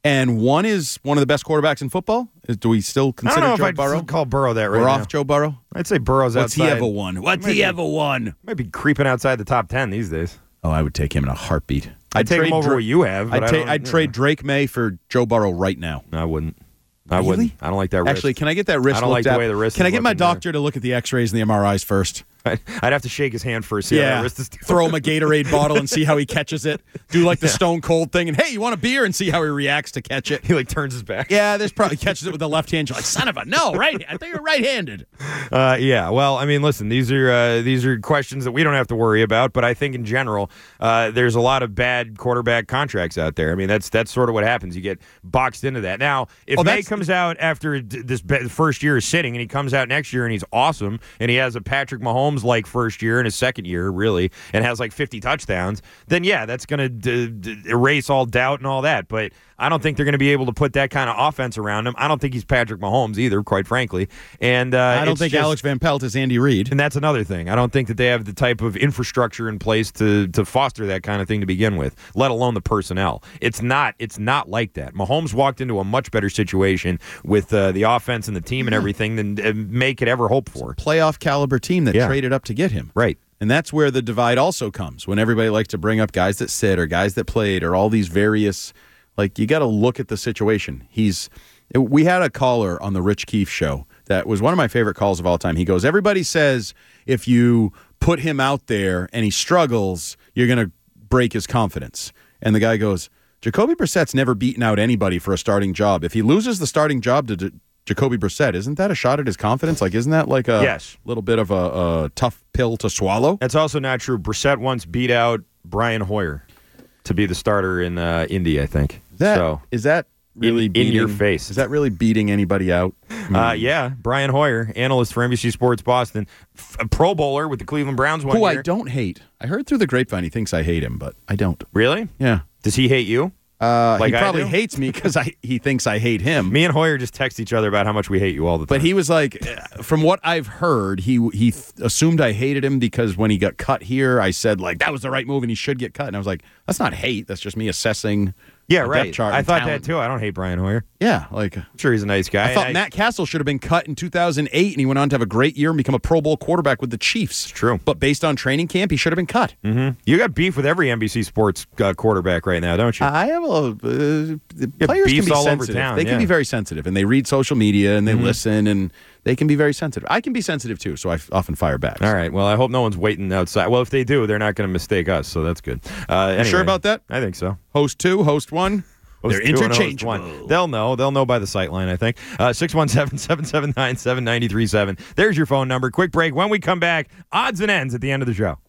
and one is one of the best quarterbacks in football. Is- Do we still I consider don't know Joe if I'd Burrow? call Burrow that right We're now. off Joe Burrow? I'd say Burrow's What's outside. he ever won? What's Might he be- ever won? Might be creeping outside the top ten these days. Oh, I would take him in a heartbeat. I'd take him trade over Dra- what you have. But I'd, I ta- don't- I'd you trade know. Drake May for Joe Burrow right now. I wouldn't. I Really? wouldn't. I don't like that wrist. Actually, can I get that wrist I don't looked like the at? way the wrist Can is I get my looking there. doctor to look at the X-rays and the M R Is first? I'd have to shake his hand first. See how Yeah, that wrist is doing. throw him a Gatorade bottle and see how he catches it. Do like the Stone Cold thing, and hey, you want a beer? And see how he reacts to catch it. He like turns his back. Yeah, there's probably catches it with the left hand. You're like, son of a no, right? I think you're right-handed. Uh, yeah. Well, I mean, listen, these are uh, these are questions that we don't have to worry about. But I think in general, uh, there's a lot of bad quarterback contracts out there. I mean, that's that's sort of what happens. You get boxed into that. Now, if Oh, May that's- comes out after d- this be- first year is sitting, and he comes out next year and he's awesome, and he has a Patrick Mahomes like first year and his second year really, and has like fifty touchdowns, then yeah, that's going to d- d- erase all doubt and all that. But I don't think they're going to be able to put that kind of offense around him. I don't think he's Patrick Mahomes either, quite frankly. And uh, I don't it's think just- Alex Van Pelt is Andy Reid. and that's another thing. I don't think that they have the type of infrastructure in place to to foster that kind of thing to begin with, let alone the personnel. It's not it's not like that. Mahomes walked into a much better situation with uh, the offense and the team and everything than uh, May could ever hope for. Playoff caliber team that Yeah. traded up to get him. Right. And that's where the divide also comes when everybody likes to bring up guys that sit or guys that played or all these various, like, you got to look at the situation. He's, we had a caller on the Rich Keefe show that was one of my favorite calls of all time. He goes, everybody says if you put him out there and he struggles, you're going to break his confidence. And the guy goes, Jacoby Brissett's never beaten out anybody for a starting job. If he loses the starting job to J- Jacoby Brissett, isn't that a shot at his confidence? Like, isn't that like a Yes. little bit of a, a tough pill to swallow? That's also not true. Brissett once beat out Brian Hoyer to be the starter in uh, Indy, I think. That so is that really in beating, your face. Is that really beating anybody out? Uh, yeah, Brian Hoyer, analyst for N B C Sports Boston, f- a Pro Bowler with the Cleveland Browns one Who year. I don't hate. I heard through the grapevine he thinks I hate him, but I don't. Really? Yeah. Does he hate you? Uh, Like he I probably do? hates me because I he thinks I hate him. Me and Hoyer just text each other about how much we hate you all the time. But he was like, uh, from what I've heard, he he th- assumed I hated him because when he got cut here, I said like that was the right move and he should get cut. And I was like, that's not hate. That's just me assessing. yeah, the right. depth chart I and thought talent. that too. I don't hate Brian Hoyer. Yeah, like I'm sure he's a nice guy. I thought I- Matt Castle should have been cut in two thousand eight, and he went on to have a great year and become a Pro Bowl quarterback with the Chiefs. It's true. But based on training camp, he should have been cut. Mhm. You got beef with every N B C Sports uh, quarterback right now, don't you? I have a little. Uh, the players can beefs be all over sensitive. town, they can yeah. be very sensitive, and they read social media and they Mhm. listen, and they can be very sensitive. I can be sensitive too, so I f- often fire back. All right. Well, I hope no one's waiting outside. Well, if they do, they're not going to mistake us, so that's good. Uh, You sure anyway, about that? I think so. Host two, host one. Host They're two and host interchangeable. one. They'll know. They'll know by the sight line, I think. Uh, six one seven, seven seven nine, seven nine three seven. There's your phone number. Quick break. When we come back, odds and ends at the end of the show.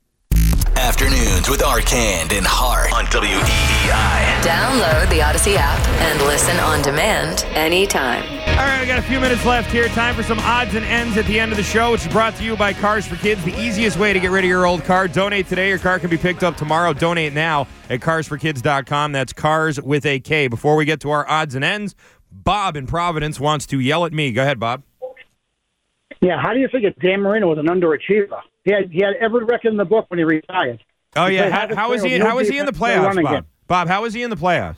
Afternoons with Arcand and Hart on W E E I. Download the Odyssey app and listen on demand anytime. All right, we got a few minutes left here. Time for some odds and ends at the end of the show, which is brought to you by Cars for Kids, the easiest way to get rid of your old car. Donate today. Your car can be picked up tomorrow. Donate now at cars for kids dot com. That's cars with a K. Before we get to our odds and ends, Bob in Providence wants to yell at me. Go ahead, Bob. Yeah, how do you think Dan Marino was an underachiever? He had he had every record in the book when he retired. Oh, He yeah. played How, hardest how is player he? with no How is he in the defense, no playoffs, running Bob? game. Bob, how is he in the playoffs?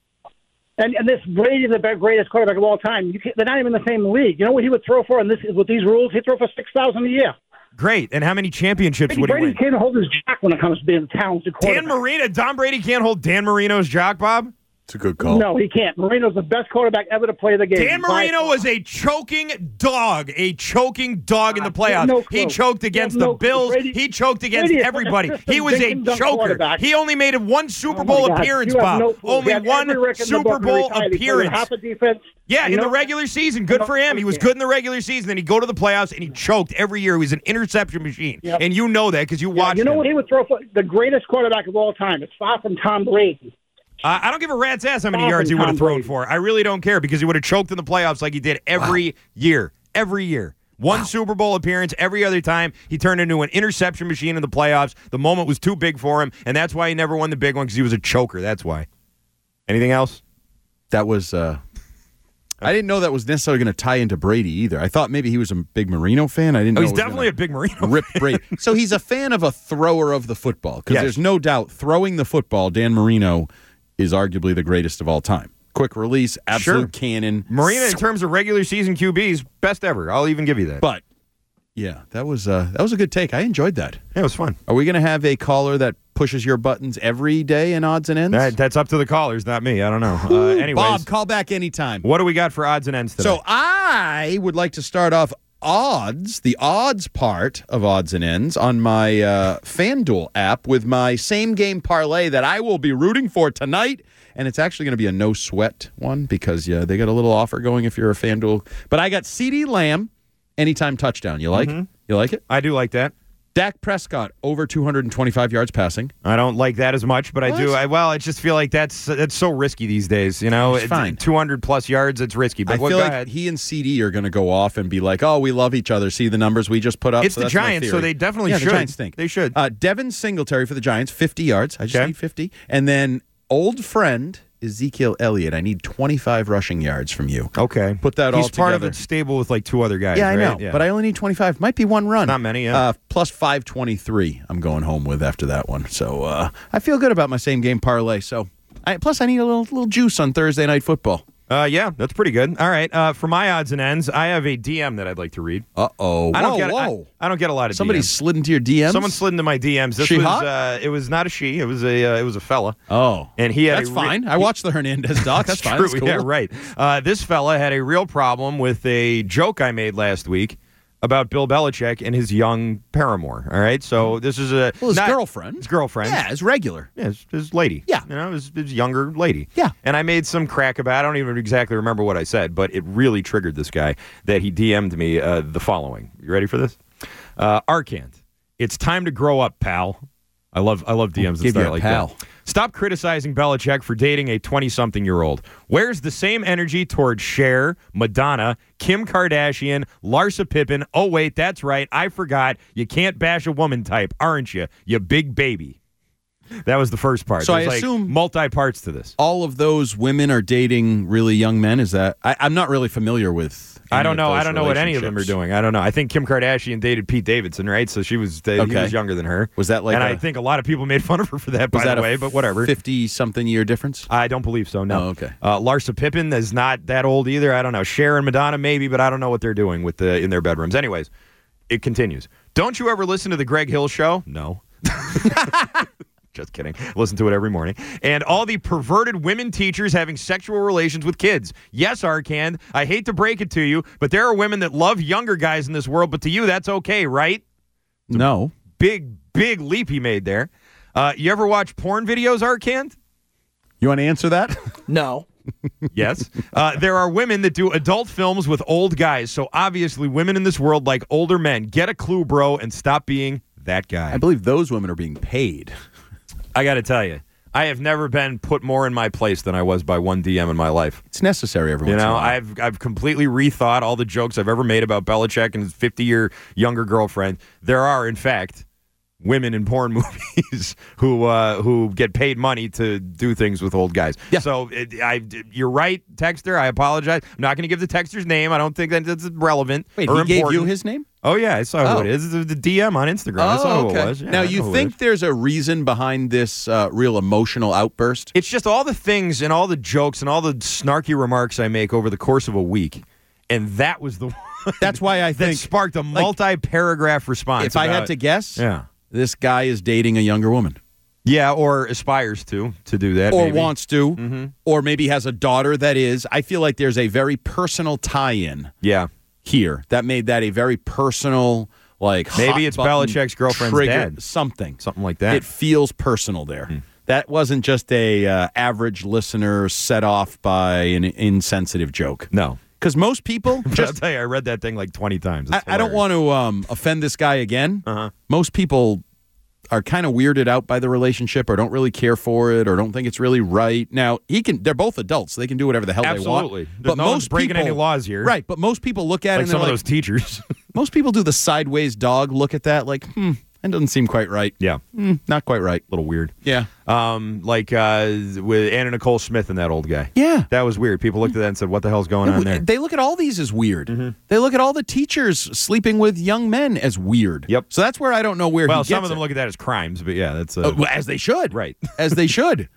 And and this Brady, the greatest quarterback of all time, you can't, they're not even in the same league. You know what he would throw for? And this with these rules, he'd throw for six thousand a year. Great. And how many championships Brady, would he Brady win? can't hold his jack when it comes to being a talented quarterback. Dan Marino. Don Brady can't hold Dan Marino's jock, Bob? It's a good No, he can't. Marino's the best quarterback ever to play the game. Dan By Marino far. was a choking dog, a choking dog in the Uh, you playoffs. have no clue. he choked You against have the no clue. Bills. Brady- he choked against Brady is everybody. such a He was a dink and dunk choker. quarterback. He only made one Super Oh, my Bowl God. appearance, You have Bob. no clue. Only He had one every record in the Super book when he Bowl retired. He played appearance. half a defense. Yeah, You in the know? regular season, good for him. He was Yeah. good in the regular season. Then he'd go to the playoffs and he choked every year. He was an interception machine, Yep. and you know that because you Yeah, watched you know him. what he would throw for? The greatest quarterback of all time. It's far from Tom Brady. Uh, I don't give a rat's ass how many Far yards he from would have Tom thrown Brady. for. I really don't care because he would have choked in the playoffs like he did every year. Every year. One Super Bowl appearance every other time. He turned into an interception machine in the playoffs. The moment was too big for him, and that's why he never won the big one because he was a choker. That's why. Anything else? That was. Uh, I didn't know that was necessarily going to tie into Brady either. I thought maybe he was a big Marino fan. I didn't. Oh, know he's it was definitely a gonna big Marino Rip Brady. So he's a fan of a thrower of the football because Yes. there's no doubt throwing the football. Dan Marino is arguably the greatest of all time. quick release, absolute Sure. cannon. Marina, in terms of regular season Q Bs, best ever. I'll even give you that. But yeah, that was uh, that was a good take. I enjoyed that. Yeah, it was fun. Are we going to have a caller that pushes your buttons every day in odds and ends? That, that's up to the callers, not me. I don't know. Uh, anyways, Bob, call back anytime. What do we got for odds and ends today? So I would like to start off odds, the odds part of odds and ends on my uh, FanDuel app with my same game parlay that I will be rooting for tonight. And it's actually going to be a no sweat one because yeah, they got a little offer going if you're a FanDuel. But I got CeeDee Lamb, anytime touchdown. You like? Mm-hmm. You like it? I do like that. Dak Prescott over two hundred twenty-five yards passing. I don't like that as much, but I What? do. I, well, I just feel like that's that's so risky these days. You know, It's fine. two hundred plus yards, it's risky. But I what, feel go like ahead. he and C D are going to go off and be like, "Oh, we love each other. See the numbers we just put up." It's So the that's my Giants, so theory. they definitely yeah, should. The Giants think They should. Uh, Devin Singletary for the Giants, fifty yards. I just Okay. need fifty, and then old friend Ezekiel Elliott. I need twenty-five rushing yards from you. Okay. Put that He's all part together. of a stable with like two other guys. Yeah, I right? know, but I only need twenty-five. Might be one run. Not many, yeah. Uh, plus five twenty-three. I'm going home with after that one. So uh, I feel good about my same game parlay. So I, plus I need a little little juice on Thursday Night Football. Uh, yeah, that's pretty good. All right. Uh, for my odds and ends, I have a D M that I'd like to read. Uh oh. I don't Whoa, get. whoa. I, I don't get a lot of Somebody D Ms. slid into your D Ms. Someone slid into my D Ms. This She was. hot? Uh, it was not a she. It was a. Uh, it was a fella. Oh, and he had. That's a re- fine. I watched the Hernandez doc. That's fine. True. That's cool. Yeah, right. Uh, this fella had a real problem with a joke I made last week about Bill Belichick and his young paramour. All right, so this is a Well, his not- girlfriend. His girlfriend. Yeah, his regular. Yeah, his, his lady. Yeah. You know, his, his younger lady. Yeah. And I made some crack about it. I don't even exactly remember what I said, but it really triggered this guy that he D M'd me uh, the following. You ready for this? Uh, Arcand, it's time to grow up, pal. I love I love D Ms that Give you start a like pal. that. Stop criticizing Belichick for dating a twenty-something-year-old. Where's the same energy towards Cher, Madonna, Kim Kardashian, Larsa Pippen? Oh, wait, that's right. I forgot. You can't bash a woman type, aren't you? You big baby. That was the first part. So I There's, like, assume- multi-parts to this. All of those women are dating really young men. Is that? I, I'm not really familiar with. I any don't of know. those I don't know what any of them are relationships. doing. I don't know. I think Kim Kardashian dated Pete Davidson, right? So she was uh, he Okay. was younger than her. Was that like And a- I think a lot of people made fun of her for that, by Was that the a way. But whatever. fifty-something year difference? I don't believe so. No. Oh, okay. Uh, Larsa Pippen is not that old either. I don't know. Cher and Madonna maybe, but I don't know what they're doing with the in their bedrooms. Anyways, it continues. Don't you ever listen to the Greg Hill Show? No. Just kidding. Listen to it every morning. And all the perverted women teachers having sexual relations with kids. Yes, Arcand, I hate to break it to you, but there are women that love younger guys in this world, but to you, that's okay, right? No. Big, big leap he made there. Uh, you ever watch porn videos, Arcand? You want to answer that? No. Yes. Uh, there are women that do adult films with old guys, so obviously women in this world like older men. Get a clue, bro, and stop being that guy. I believe those women are being paid. I got to tell you, I have never been put more in my place than I was by one D M in my life. It's necessary every You once in a know, while. I've I've completely rethought all the jokes I've ever made about Belichick and his fifty-year younger girlfriend. There are, in fact, women in porn movies who uh, who get paid money to do things with old guys. Yeah. So it, I, you're right, texter. I apologize. I'm not going to give the texter's name. I don't think that that's relevant. Wait, or he gave important. you his name? Oh yeah, I saw Oh. who it is. The, the D M on Instagram. I saw who it was. Yeah, now, I you know who it think is. there's a reason behind this uh, real emotional outburst? It's just all the things and all the jokes and all the snarky remarks I make over the course of a week, and that was the one That's why I that think sparked a multi-paragraph response. if I had about- to guess, yeah, this guy is dating a younger woman. yeah, or aspires to to do that, Or maybe. wants to, Mm-hmm. or maybe has a daughter that is. I feel like there's a very personal tie-in Yeah, here that made that a very personal, like Maybe hot it's button Belichick's girlfriend's trigger, dad. something, something like that. It feels personal there. That wasn't just a uh, average listener set off by an insensitive joke. no, Because most people I'll just. tell you, I read that thing like twenty times. I, It's I don't hilarious. want to um, offend this guy again. Uh-huh. Most people are kind of weirded out by the relationship, or don't really care for it, or don't think it's really right. Now he can—they're both adults; so they can do whatever the hell Absolutely. they want. There's no one's breaking any laws here. right? But most people look at like it and some they're of like, those teachers. most people do the sideways dog look at that, like, hmm, That doesn't seem quite right. Yeah. Mm, not quite right. A little weird. Yeah. Um, like uh, with Anna Nicole Smith and that old guy. Yeah. That was weird. People looked at that and said, what the hell's going on there? They look at all these as weird. Mm-hmm. They look at all the teachers sleeping with young men as weird. Yep. So that's where I don't know where well, he some gets of them it. look at that as crimes, but yeah, that's... Uh, Uh, well, as they should. Right. As they should.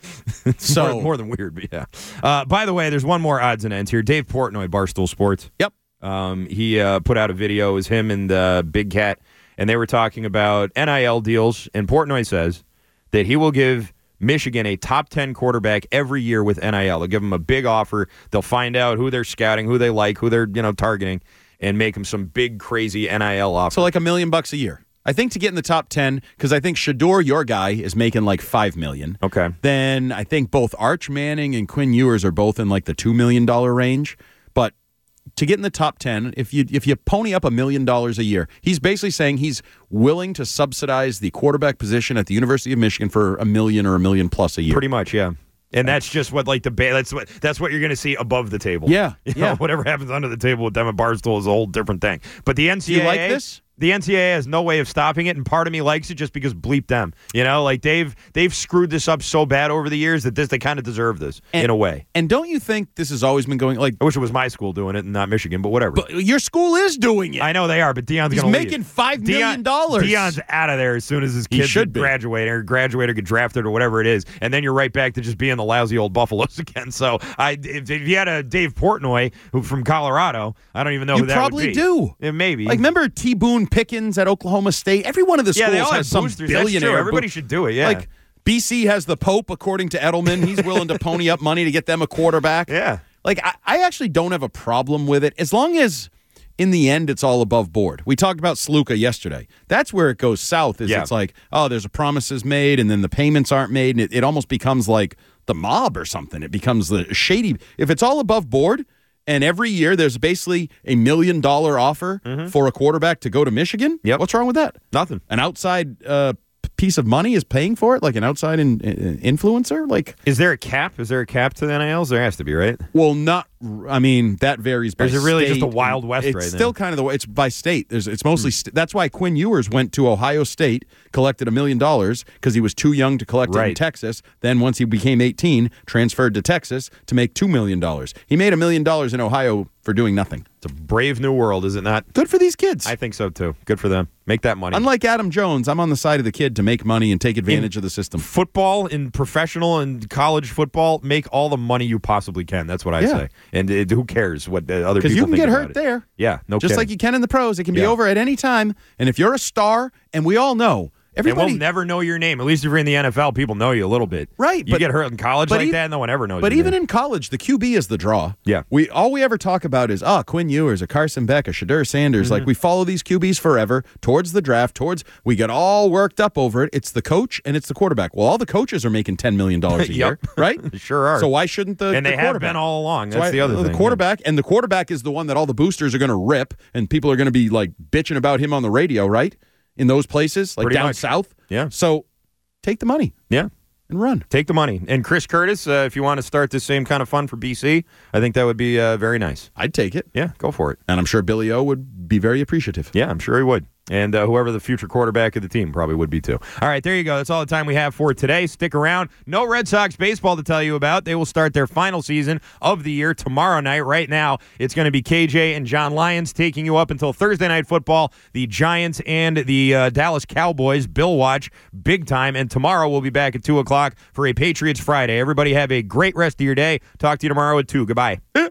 so more, more than weird, but yeah. Uh, by the way, there's one more odds and ends here. Dave Portnoy, Barstool Sports. Yep. Um, he uh, put out a video. It was him and uh, Big Cat, and they were talking about N I L deals, and Portnoy says that he will give Michigan a top ten quarterback every year with N I L. They'll give them a big offer. They'll find out who they're scouting, who they like, who they're you know targeting, and make them some big, crazy N I L offer. So like a million bucks a year. I think to get in the top ten, because I think Shador, your guy, is making like five million dollars. Okay. Then I think both Arch Manning and Quinn Ewers are both in like the two million dollars range. But to get in the top ten, if you if you pony up a million dollars a year, he's basically saying he's willing to subsidize the quarterback position at the University of Michigan for a million or a million plus a year. Pretty much, yeah. And that's just what like the ba- that's what that's what you're going to see above the table. Yeah, you yeah. know, whatever happens under the table with them at Barstool is a whole different thing. But the N C double A, Do you like this? The N C double A has no way of stopping it, and part of me likes it just because bleep them. You know, like they've they've screwed this up so bad over the years that this they kind of deserve this And- in a way. And don't you think this has always been going like? I wish it was my school doing it and not Michigan, but whatever. But your school is doing it. I know they are, but Deion's He's going to making five million dollars. Deion's out of there as soon as his He kids should be. graduate or graduate or get drafted or whatever it is, and then you're right back to just being the lousy old Buffaloes again. So I, if, if you had a Dave Portnoy who from Colorado, I don't even know You who that probably would be. do. Yeah, maybe. Like, remember T. Boone Pickens at Oklahoma State? Every one of the schools yeah, they all has have some boosters. That's billionaire. true. Everybody boo- should do it. Yeah. Like, B C has the Pope, according to Edelman. He's willing to pony up money to get them a quarterback. Yeah. Like, I, I actually don't have a problem with it as long as, in the end, it's all above board. We talked about Sluka yesterday. That's where it goes south, is Yeah. it's like, oh, there's a promises made, and then the payments aren't made, and it, it almost becomes like the mob or something. It becomes the shady. If it's all above board, and every year there's basically a million dollar offer for a quarterback to go to Michigan, Yep. what's wrong with that? Nothing. An outside uh, p- piece of money is paying for it, like an outside in, in- influencer? Like, Is there a cap? Is there a cap to the N I Ls? There has to be, right? well, not. I mean, that varies by Or is it really just state. a Wild West it's right now? still kind of the way. It's by state. There's, it's mostly. St- that's why Quinn Ewers went to Ohio State, collected a million dollars because he was too young to collect it in Right. Texas. Then once he became eighteen, transferred to Texas to make two million dollars. He made a million dollars in Ohio for doing nothing. It's a brave new world, is it not? Good for these kids. I think so too. Good for them. Make that money. Unlike Adam Jones, I'm on the side of the kid to make money and take advantage of the system. Football, in professional and college football, make all the money you possibly can. That's what I Yeah. say. And uh, who cares what the other people Because you can think get about hurt it. there. Yeah, no Just kidding. like you can in the pros. It can be Yeah. over at any time. And if you're a star, and we all know, And everybody. we'll never know your name. At least if you're in the N F L, people know you a little bit. Right, You but- get hurt in college but like ev- that, no one ever knows But your even name. in college, the Q B is the draw. Yeah. We all we ever talk about is oh Quinn Ewers, a Carson Beck, a Shadur Sanders. Mm-hmm. Like we follow these Q Bs forever towards the draft. Towards we get all worked up over it. It's the coach and it's the quarterback. Well, all the coaches are making ten million dollars a year, Yep. right? They sure are. So why shouldn't the and the they have quarterback? been all along. So That's I- the other the thing. quarterback, and the quarterback is the one that all the boosters are going to rip, and people are going to be like bitching about him on the radio, right? In those places, like Pretty down much. south. Yeah. So take the money Yeah. and run. Take the money. And Chris Curtis, uh, if you want to start this same kind of fun for B C, I think that would be uh, very nice. I'd take it, Yeah, go for it. and I'm sure Billy O would be very appreciative. Yeah, I'm sure he would. And uh, whoever the future quarterback of the team probably would be too. All right, there you go. That's all the time we have for today. Stick around. No Red Sox baseball to tell you about. They will start their final season of the year tomorrow night. Right now, it's going to be K J and John Lyons taking you up until Thursday Night Football. The Giants and the uh, Dallas Cowboys, Bill Watch, big time. And tomorrow we'll be back at two o'clock for a Patriots Friday. Everybody have a great rest of your day. Talk to you tomorrow at two. Goodbye.